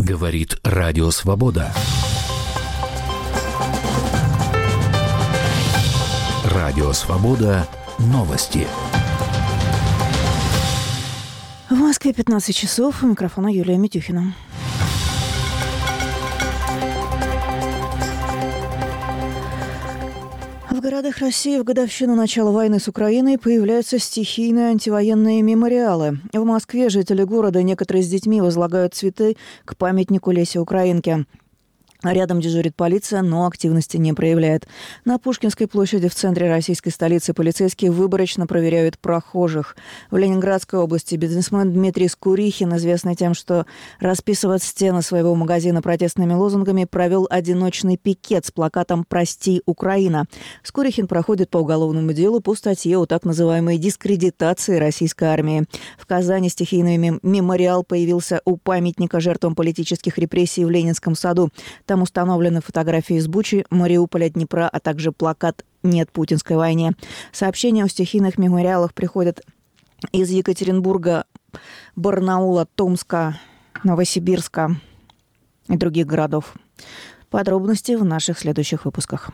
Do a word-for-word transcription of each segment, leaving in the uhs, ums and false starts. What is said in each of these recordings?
Говорит Радио Свобода. Радио Свобода. Новости. В Москве пятнадцать часов. У микрофона Юлия Митюхина. В городах России в годовщину начала войны с Украиной появляются стихийные антивоенные мемориалы. В Москве жители города, некоторые с детьми, возлагают цветы к памятнику Лесе Украинке. Рядом дежурит полиция, но активности не проявляет. На Пушкинской площади в центре российской столицы полицейские выборочно проверяют прохожих. В Ленинградской области бизнесмен Дмитрий Скурихин, известный тем, что расписывает стены своего магазина протестными лозунгами, провел одиночный пикет с плакатом «Прости, Украина». Скурихин проходит по уголовному делу по статье о так называемой дискредитации российской армии. В Казани стихийный мемориал появился у памятника жертвам политических репрессий в Ленинском саду. Там установлены фотографии из Бучи, Мариуполя, Днепра, а также плакат «Нет путинской войне». Сообщения о стихийных мемориалах приходят из Екатеринбурга, Барнаула, Томска, Новосибирска и других городов. Подробности в наших следующих выпусках.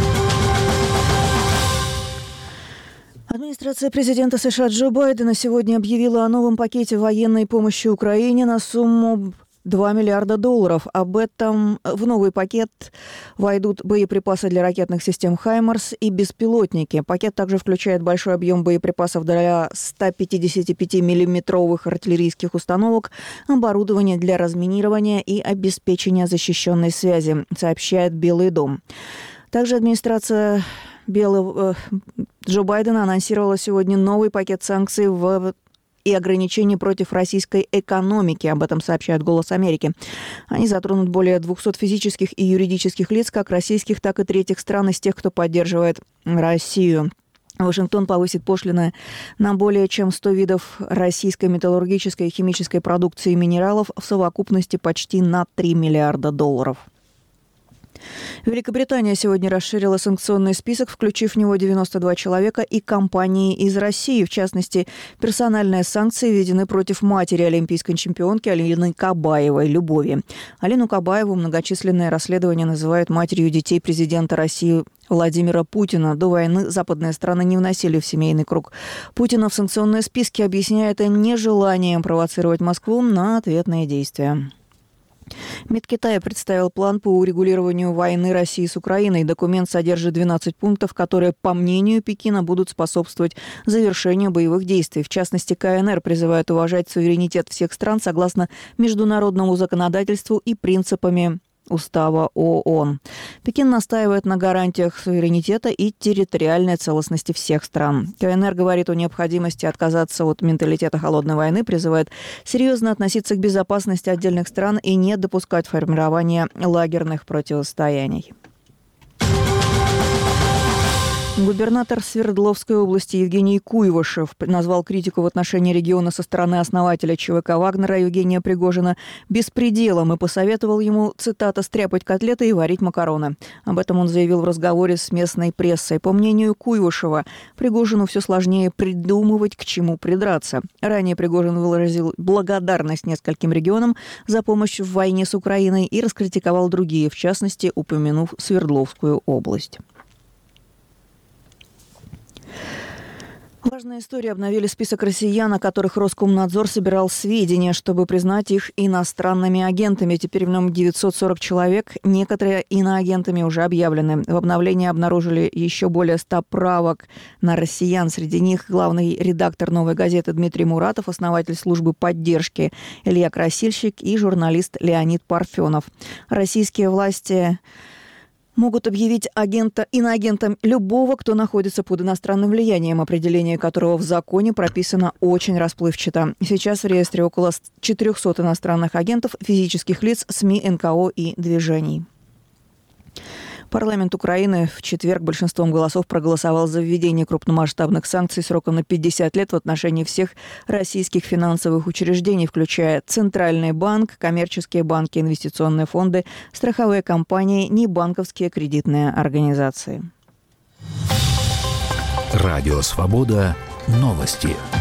Администрация президента США Джо Байдена сегодня объявила о новом пакете военной помощи Украине на сумму два миллиарда долларов. Об этом в новый пакет войдут боеприпасы для ракетных систем «Хаймарс» и беспилотники. Пакет также включает большой объем боеприпасов для ста пятидесяти пяти миллиметровых артиллерийских установок, оборудование для разминирования и обеспечения защищенной связи, сообщает Белый дом. Также администрация Белого, Джо Байдена анонсировала сегодня новый пакет санкций в и ограничений против российской экономики. Об этом сообщает «Голос Америки». Они затронут более двухсот физических и юридических лиц, как российских, так и третьих стран, из тех, кто поддерживает Россию. Вашингтон повысит пошлины на более чем сто видов российской металлургической и химической продукции и минералов в совокупности почти на три миллиарда долларов. Великобритания сегодня расширила санкционный список, включив в него девяносто два человека и компании из России. В частности, персональные санкции введены против матери олимпийской чемпионки Алины Кабаевой, Любови. Алину Кабаеву многочисленные расследования называют матерью детей президента России Владимира Путина. До войны западные страны не вносили в семейный круг Путина в санкционные списки, объясняя это нежеланием провоцировать Москву на ответные действия. МИД Китая представил план по урегулированию войны России с Украиной. Документ содержит двенадцать пунктов, которые, по мнению Пекина, будут способствовать завершению боевых действий. В частности, КНР призывает уважать суверенитет всех стран согласно международному законодательству и принципами Устава ООН. Пекин настаивает на гарантиях суверенитета и территориальной целостности всех стран. КНР говорит о необходимости отказаться от менталитета холодной войны, призывает серьезно относиться к безопасности отдельных стран и не допускать формирования лагерных противостояний. Губернатор Свердловской области Евгений Куйвашев назвал критику в отношении региона со стороны основателя ЧВК Вагнера Евгения Пригожина беспределом и посоветовал ему, цитата, «стряпать котлеты и варить макароны». Об этом он заявил в разговоре с местной прессой. По мнению Куйвашева, Пригожину все сложнее придумывать, к чему придраться. Ранее Пригожин выразил благодарность нескольким регионам за помощь в войне с Украиной и раскритиковал другие, в частности, упомянув Свердловскую область. Важная история. Обновили список россиян, о которых Роскомнадзор собирал сведения, чтобы признать их иностранными агентами. Теперь в нем девятьсот сорок человек. Некоторые иноагентами уже объявлены. В обновлении обнаружили еще более ста правок на россиян. Среди них главный редактор «Новой газеты» Дмитрий Муратов, основатель службы поддержки Илья Красильщик и журналист Леонид Парфенов. Российские власти могут объявить агента иноагентом любого, кто находится под иностранным влиянием, определение которого в законе прописано очень расплывчато. Сейчас в реестре около четырехсот иностранных агентов, физических лиц, СМИ, эн ка о и движений. Парламент Украины в четверг большинством голосов проголосовал за введение крупномасштабных санкций сроком на пятьдесят лет в отношении всех российских финансовых учреждений, включая Центральный банк, коммерческие банки, инвестиционные фонды, страховые компании, небанковские кредитные организации. Радио Свобода. Новости.